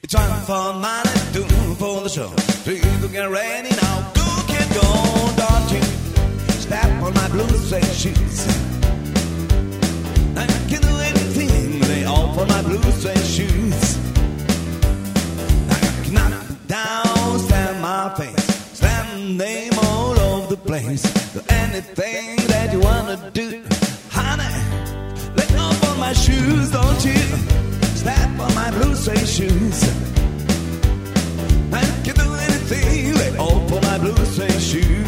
It's time for money, do for the show. People get ready now, go kid, go, don't you step on my blue suede shoes. I can do anything, they all for my blue suede shoes. I can knock down, stand my face, stand name all over the place. Do anything that you wanna do, honey, let go for my shoes, don't you step on my blue suede shoes. I can do anything, they all for my blue suede shoes.